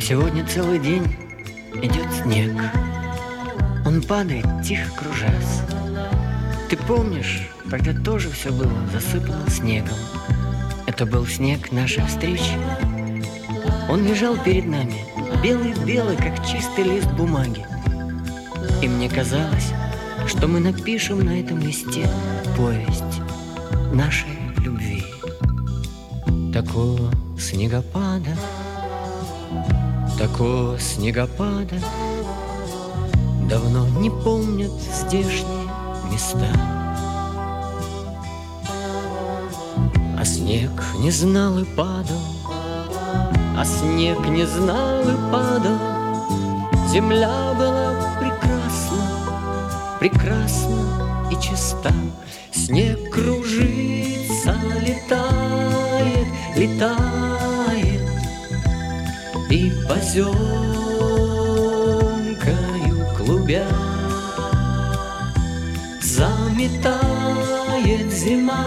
Сегодня целый день идет снег. Он падает, тихо кружась. Ты помнишь, тогда тоже все было засыпано снегом. Это был снег нашей встречи. Он лежал перед нами, белый-белый, как чистый лист бумаги. И мне казалось, что мы напишем на этом листе повесть нашей любви. Такого снегопада давно не помнят здешние места. А снег не знал и падал, а снег не знал и падал. Земля была прекрасна и чиста. Снег кружится, летает и поземкою клубя заметает зима,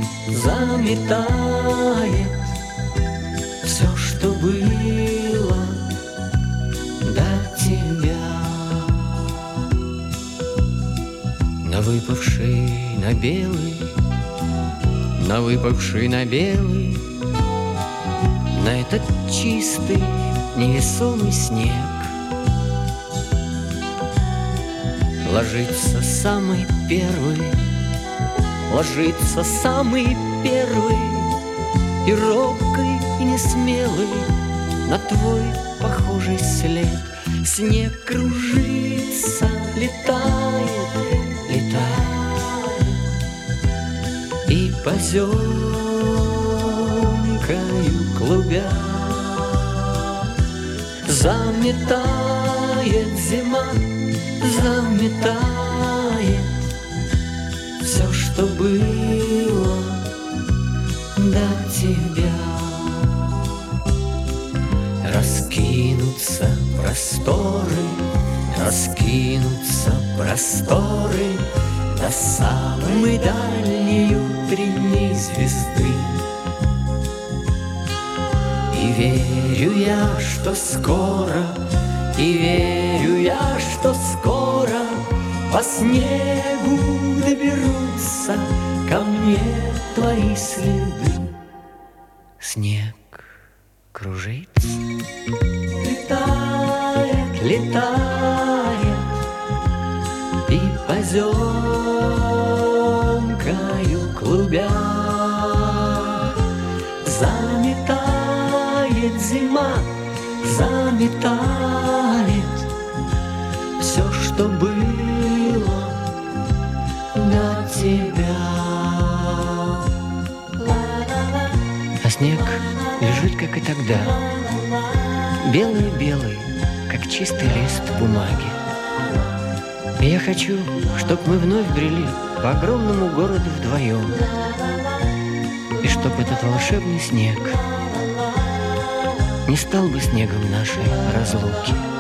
заметает все, что было до тебя. На выпавший на белый, на этот чистый невесомый снег ложится самый первый, и робкий, и несмелый на твой похожий след. Снег кружится, летает и поземкою клубя заметает зима, заметает все, что было до тебя. Раскинутся просторы до самой дальней утренней звезды. И верю я, что скоро по снегу доберутся ко мне твои следы. Снег кружится, летает и поземкою клубя заметает зима, заметает все, что было до тебя. А снег лежит, как и тогда, белый-белый, как чистый лист бумаги. И я хочу, чтоб мы вновь брели по огромному городу вдвоем, и чтоб этот волшебный снег не стал бы снегом нашей разлуки.